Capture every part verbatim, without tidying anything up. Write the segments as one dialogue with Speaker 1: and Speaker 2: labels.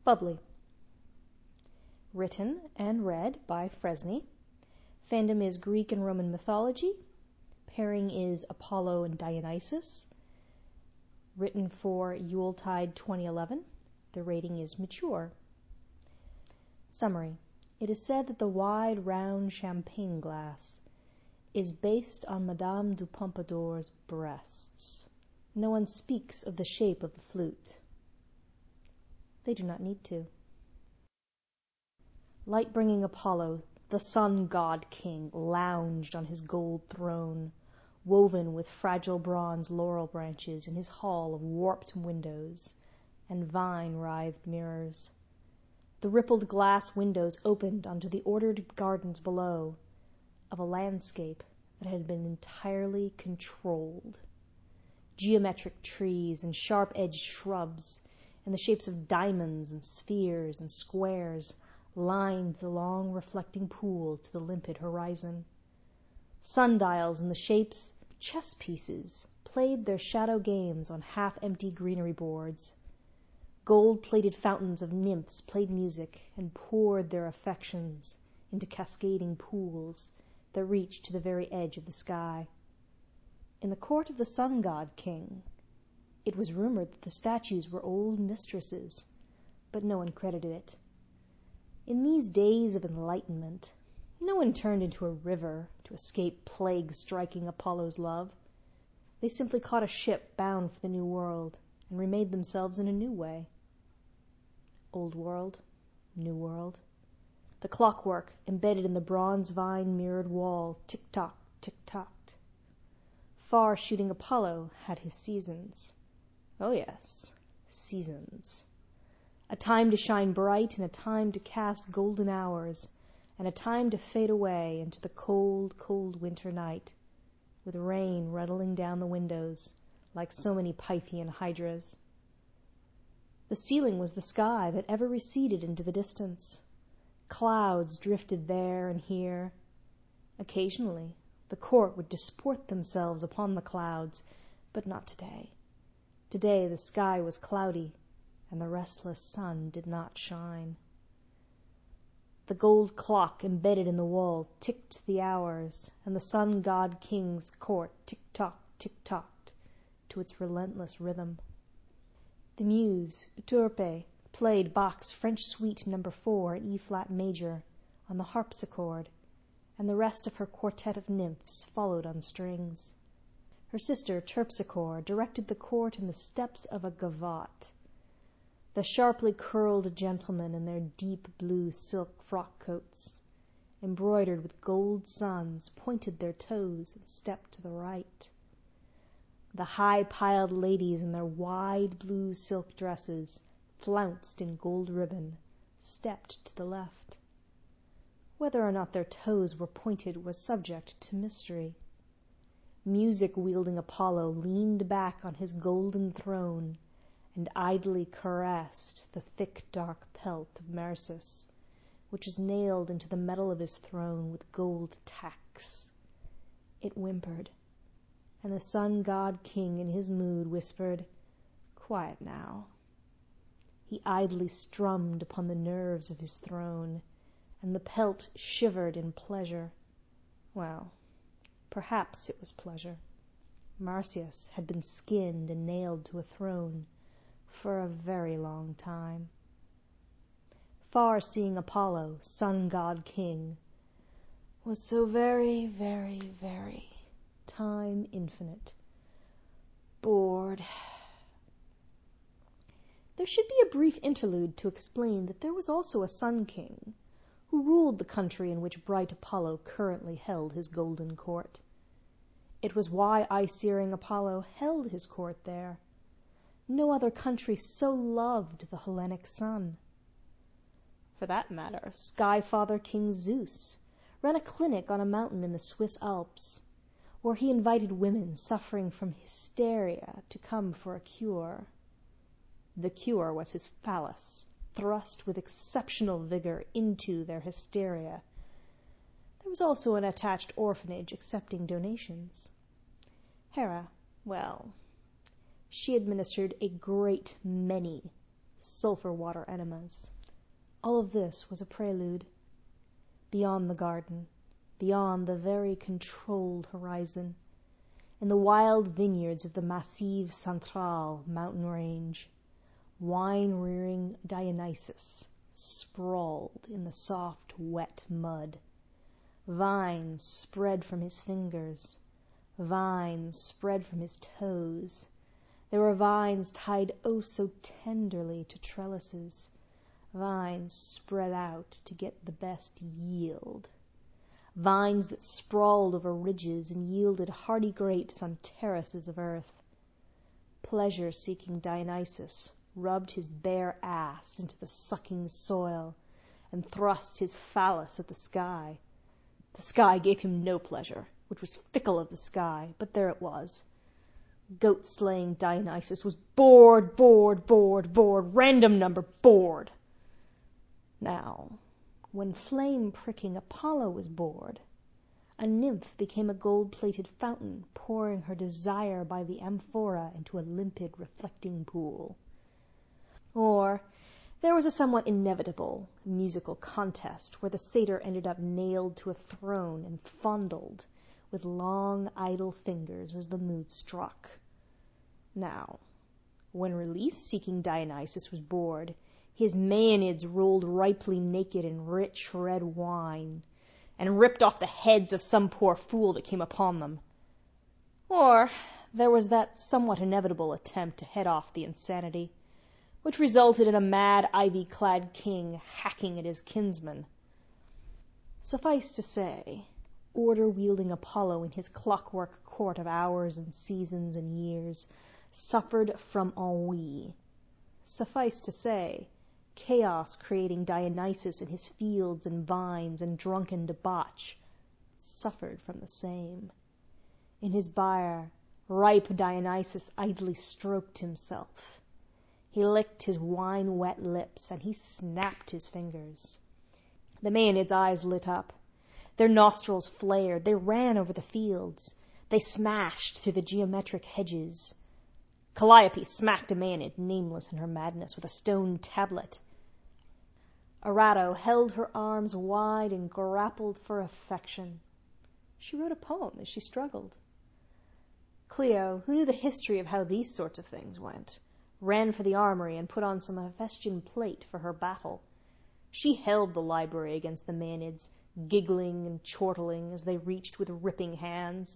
Speaker 1: Bubbly. Written and read by Fresney. Fandom is Greek and Roman mythology. Pairing is Apollo and Dionysus. Written for Yuletide twenty eleven. The rating is mature. Summary. It is said that the wide, round champagne glass is based on Madame du Pompadour's breasts. No one speaks of the shape of the flute. They do not need to. Light-bringing Apollo, the sun-god king, lounged on his gold throne, woven with fragile bronze laurel branches in his hall of warped windows and vine-writhed mirrors. The rippled glass windows opened onto the ordered gardens below, of a landscape that had been entirely controlled. Geometric trees and sharp-edged shrubs in the shapes of diamonds and spheres and squares lined the long reflecting pool to the limpid horizon. Sundials in the shapes of chess pieces played their shadow games on half-empty greenery boards. Gold-plated fountains of nymphs played music and poured their affections into cascading pools that reached to the very edge of the sky. In the court of the sun-god king, it was rumored that the statues were old mistresses, but no one credited it. In these days of enlightenment, no one turned into a river to escape plague-striking Apollo's love. They simply caught a ship bound for the New World and remade themselves in a new way. Old world, new world. The clockwork embedded in the bronze vine-mirrored wall tick-tock, tick-tocked. Far-shooting Apollo had his seasons. Oh yes, seasons. A time to shine bright and a time to cast golden hours, and a time to fade away into the cold, cold winter night, with rain rattling down the windows like so many Pythian hydras. The ceiling was the sky that ever receded into the distance. Clouds drifted there and here. Occasionally, the court would disport themselves upon the clouds, but not today. Today the sky was cloudy, and the restless sun did not shine. The gold clock embedded in the wall ticked the hours, and the sun-god king's court tick-tock, tick-tocked to its relentless rhythm. The muse, Euterpe, played Bach's French Suite number four in E-flat major on the harpsichord, and the rest of her quartet of nymphs followed on strings. Her sister, Terpsichore, directed the court in the steps of a gavotte. The sharply curled gentlemen in their deep blue silk frock-coats, embroidered with gold suns, pointed their toes and stepped to the right. The high-piled ladies in their wide blue silk dresses, flounced in gold ribbon, stepped to the left. Whether or not their toes were pointed was subject to mystery. Music-wielding Apollo leaned back on his golden throne and idly caressed the thick dark pelt of Marsyas, which was nailed into the metal of his throne with gold tacks. It whimpered, and the sun-god king in his mood whispered, "Quiet now." He idly strummed upon the nerves of his throne, and the pelt shivered in pleasure. Well, perhaps it was pleasure. Marsyas had been skinned and nailed to a throne for a very long time. Far-seeing Apollo, sun-god king, was so very, very, very time infinite. Bored. There should be a brief interlude to explain that there was also a sun king who ruled the country in which bright Apollo currently held his golden court. It was why eye-searing Apollo held his court there. No other country so loved the Hellenic sun. For that matter, Sky-Father King Zeus ran a clinic on a mountain in the Swiss Alps, where he invited women suffering from hysteria to come for a cure. The cure was his phallus, thrust with exceptional vigor into their hysteria. There was also an attached orphanage accepting donations. Hera, well, she administered a great many sulfur water enemas. All of this was a prelude. Beyond the garden, beyond the very controlled horizon, in the wild vineyards of the Massif Central mountain range, wine-rearing Dionysus sprawled in the soft, wet mud. Vines spread from his fingers, vines spread from his toes. There were vines tied oh so tenderly to trellises, vines spread out to get the best yield, vines that sprawled over ridges and yielded hardy grapes on terraces of earth. Pleasure-seeking Dionysus rubbed his bare ass into the sucking soil and thrust his phallus at the sky. The sky gave him no pleasure, which was fickle of the sky, but there it was. Goat-slaying Dionysus was bored, bored, bored, bored, random number bored. Now, when flame-pricking Apollo was bored, a nymph became a gold-plated fountain, pouring her desire by the amphora into a limpid, reflecting pool. Or there was a somewhat inevitable musical contest where the satyr ended up nailed to a throne and fondled with long, idle fingers as the mood struck. Now, when release-seeking Dionysus was bored, his maenads rolled ripely naked in rich red wine, and ripped off the heads of some poor fool that came upon them. Or there was that somewhat inevitable attempt to head off the insanity, which resulted in a mad, ivy-clad king hacking at his kinsman. Suffice to say, order-wielding Apollo in his clockwork court of hours and seasons and years suffered from ennui. Suffice to say, chaos-creating Dionysus in his fields and vines and drunken debauch suffered from the same. In his byre, ripe Dionysus idly stroked himself. He licked his wine-wet lips, and he snapped his fingers. The Maenads' eyes lit up. Their nostrils flared. They ran over the fields. They smashed through the geometric hedges. Calliope smacked a Maenaid, nameless in her madness, with a stone tablet. Erato held her arms wide and grappled for affection. She wrote a poem as she struggled. Clio, who knew the history of how these sorts of things went, ran for the armory and put on some Hephaestion plate for her battle. She held the library against the Maenads, giggling and chortling as they reached with ripping hands.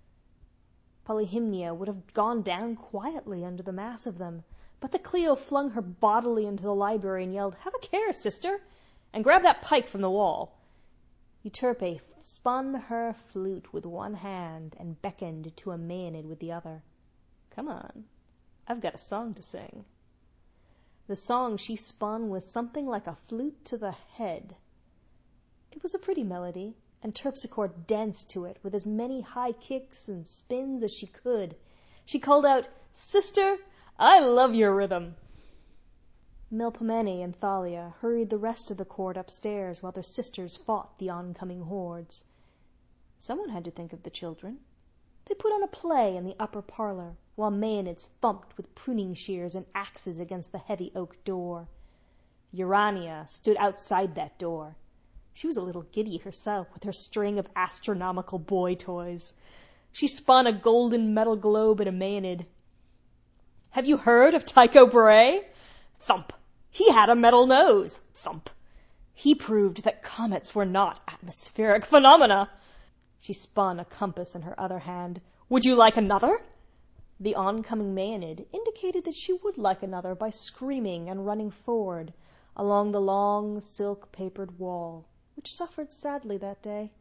Speaker 1: Polyhymnia would have gone down quietly under the mass of them, but the Clio flung her bodily into the library and yelled, "Have a care, sister, and grab that pike from the wall." Euterpe spun her flute with one hand and beckoned to a Maenaid with the other. "Come on. I've got a song to sing." The song she spun was something like a flute to the head. It was a pretty melody, and Terpsichore danced to it with as many high kicks and spins as she could. She called out, "Sister, I love your rhythm." Melpomene and Thalia hurried the rest of the court upstairs while their sisters fought the oncoming hordes. Someone had to think of the children. They put on a play in the upper parlor, while Maenads thumped with pruning shears and axes against the heavy oak door. Urania stood outside that door. She was a little giddy herself with her string of astronomical boy toys. She spun a golden metal globe at a Maenaid. "Have you heard of Tycho Brahe?" Thump. "He had a metal nose." Thump. "He proved that comets were not atmospheric phenomena." She spun a compass in her other hand. "Would you like another?" The oncoming Maenaid indicated that she would like another by screaming and running forward along the long silk-papered wall, which suffered sadly that day.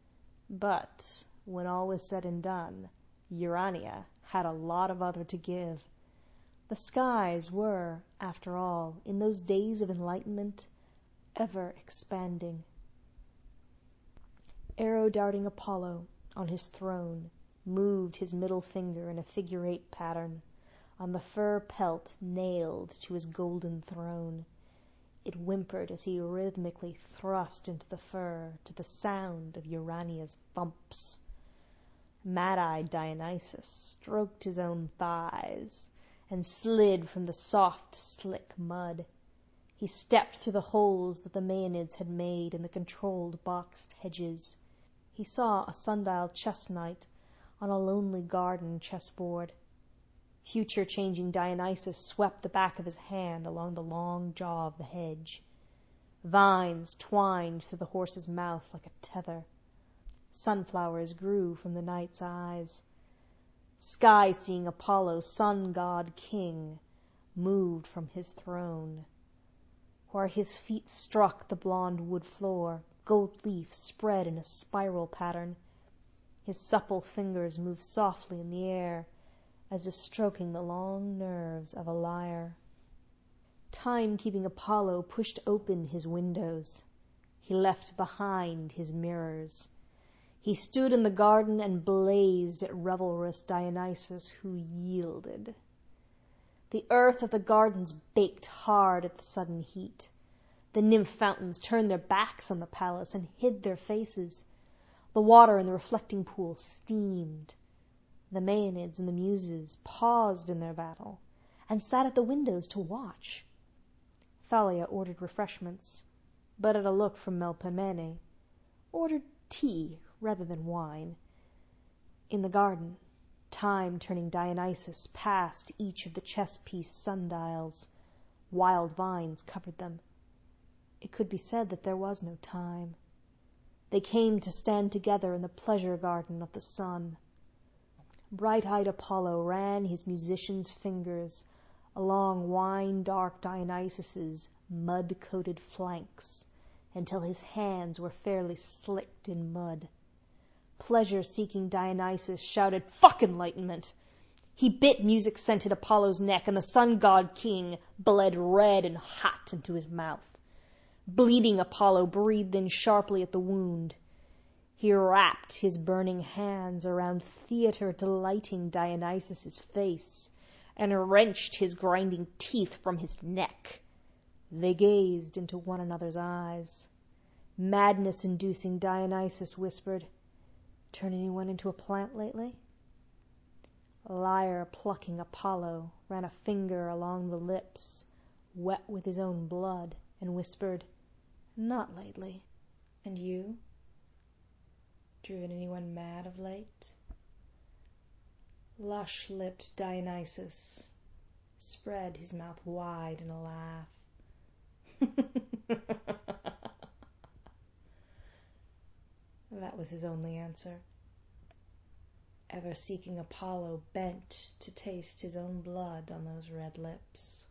Speaker 1: But when all was said and done, Urania had a lot of other to give. The skies were, after all, in those days of enlightenment, ever expanding. Arrow-darting Apollo, on his throne, moved his middle finger in a figure-eight pattern on the fur pelt nailed to his golden throne. It whimpered as he rhythmically thrust into the fur to the sound of Urania's thumps. Mad-eyed Dionysus stroked his own thighs and slid from the soft, slick mud. He stepped through the holes that the Maenads had made in the controlled boxed hedges. He saw a sundial chess knight on a lonely garden chessboard. Future-changing Dionysus swept the back of his hand along the long jaw of the hedge. Vines twined through the horse's mouth like a tether. Sunflowers grew from the knight's eyes. Sky-seeing Apollo, sun god king, moved from his throne. Where his feet struck the blond wood floor, gold leaf spread in a spiral pattern. His supple fingers moved softly in the air, as if stroking the long nerves of a lyre. Time-keeping Apollo pushed open his windows. He left behind his mirrors. He stood in the garden and blazed at revelrous Dionysus, who yielded. The earth of the gardens baked hard at the sudden heat. The nymph fountains turned their backs on the palace and hid their faces. The water in the reflecting pool steamed. The Maenads and the Muses paused in their battle and sat at the windows to watch. Thalia ordered refreshments, but at a look from Melpomene, ordered tea rather than wine. In the garden, time-turning Dionysus passed each of the chess-piece sundials. Wild vines covered them. It could be said that there was no time. They came to stand together in the pleasure garden of the sun. Bright-eyed Apollo ran his musician's fingers along wine-dark Dionysus's mud-coated flanks until his hands were fairly slicked in mud. Pleasure-seeking Dionysus shouted, "Fuck enlightenment!" He bit music-scented Apollo's neck, and the sun-god king bled red and hot into his mouth. Bleeding Apollo breathed in sharply at the wound. He wrapped his burning hands around theater-delighting Dionysus's face and wrenched his grinding teeth from his neck. They gazed into one another's eyes. Madness-inducing Dionysus whispered, "Turn anyone into a plant lately?" Lyre-plucking Apollo ran a finger along the lips, wet with his own blood, and whispered, "Not lately." "And you? Driven anyone mad of late?" Lush-lipped Dionysus spread his mouth wide in a laugh. That was his only answer. Ever-seeking Apollo bent to taste his own blood on those red lips.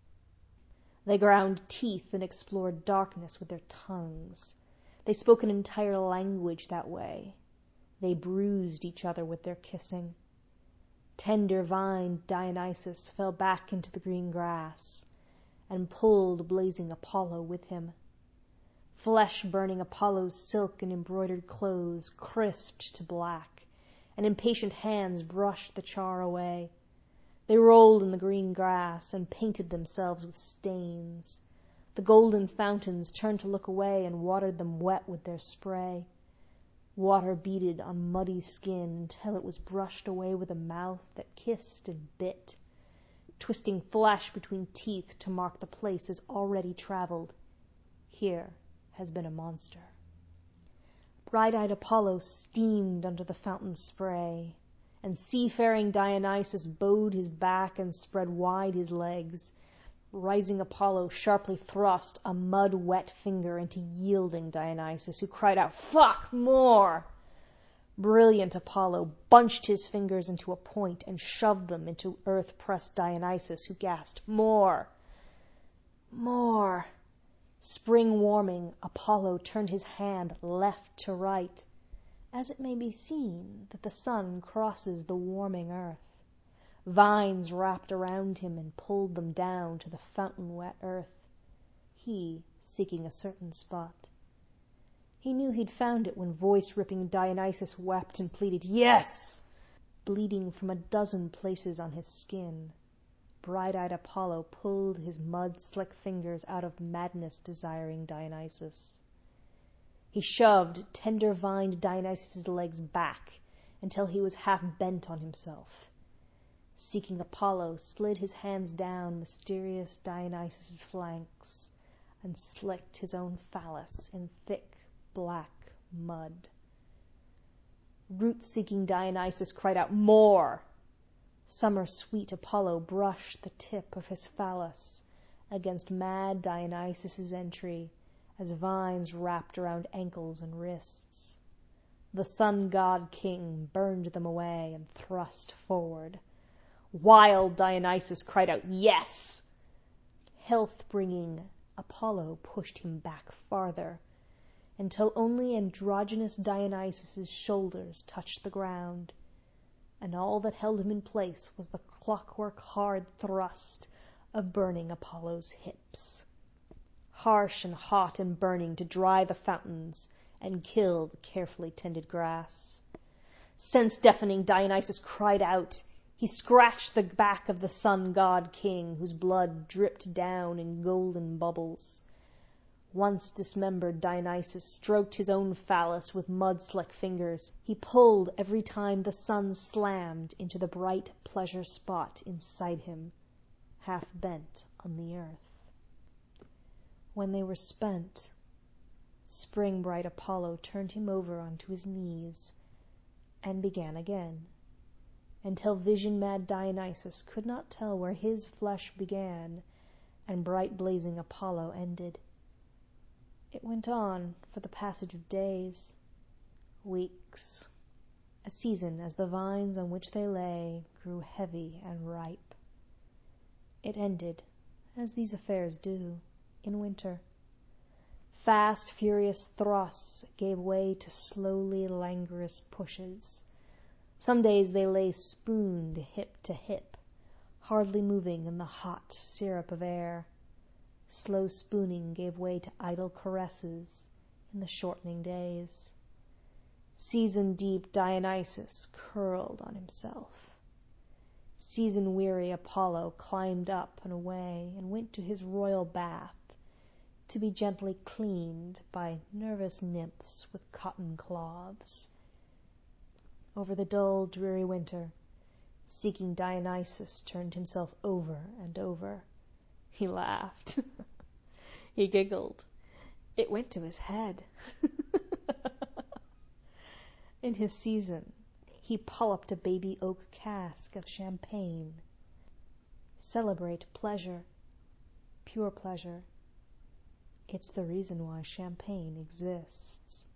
Speaker 1: They ground teeth and explored darkness with their tongues. They spoke an entire language that way. They bruised each other with their kissing. Tender-vined Dionysus fell back into the green grass and pulled blazing Apollo with him. Flesh-burning Apollo's silk and embroidered clothes crisped to black, and impatient hands brushed the char away. They rolled in the green grass and painted themselves with stains. The golden fountains turned to look away and watered them wet with their spray. Water beaded on muddy skin until it was brushed away with a mouth that kissed and bit, twisting flesh between teeth to mark the places already traveled. Here has been a monster. Bright-eyed Apollo steamed under the fountain's spray, and seafaring Dionysus bowed his back and spread wide his legs. Rising Apollo sharply thrust a mud-wet finger into yielding Dionysus, who cried out, "Fuck, more!" Brilliant Apollo bunched his fingers into a point and shoved them into earth-pressed Dionysus, who gasped, "More! More!" Spring warming, Apollo turned his hand left to right, as it may be seen that the sun crosses the warming earth. Vines wrapped around him and pulled them down to the fountain-wet earth, he seeking a certain spot. He knew he'd found it when voice-ripping Dionysus wept and pleaded, "Yes!" bleeding from a dozen places on his skin. Bright-eyed Apollo pulled his mud-slick fingers out of madness-desiring Dionysus. He shoved tender-vined Dionysus's legs back until he was half bent on himself. Seeking Apollo, slid his hands down mysterious Dionysus' flanks and slicked his own phallus in thick black mud. Root-seeking Dionysus cried out, "More!" Summer-sweet Apollo brushed the tip of his phallus against mad Dionysus' entry as vines wrapped around ankles and wrists. The sun-god king burned them away and thrust forward. Wild Dionysus cried out, "Yes!" Health-bringing Apollo pushed him back farther, until only androgynous Dionysus' shoulders touched the ground, and all that held him in place was the clockwork hard thrust of burning Apollo's hips. Harsh and hot and burning to dry the fountains and kill the carefully tended grass. Sense-deafening Dionysus cried out. He scratched the back of the sun-god king, whose blood dripped down in golden bubbles. Once dismembered, Dionysus stroked his own phallus with mud-slick fingers. He pulled every time the sun slammed into the bright pleasure spot inside him, half bent on the earth. When they were spent, spring-bright Apollo turned him over onto his knees and began again, until vision-mad Dionysus could not tell where his flesh began and bright blazing Apollo ended. It went on for the passage of days, weeks, a season as the vines on which they lay grew heavy and ripe. It ended, as these affairs do, in winter. Fast, furious thrusts gave way to slowly languorous pushes. Some days they lay spooned hip to hip, hardly moving in the hot syrup of air. Slow spooning gave way to idle caresses in the shortening days. Season-deep Dionysus curled on himself. Season-weary Apollo climbed up and away and went to his royal bath to be gently cleaned by nervous nymphs with cotton cloths. Over the dull, dreary winter, seeking Dionysus turned himself over and over. He laughed. He giggled. It went to his head. In his season, he polyped a baby oak cask of champagne. Celebrate pleasure, pure pleasure. It's the reason why champagne exists.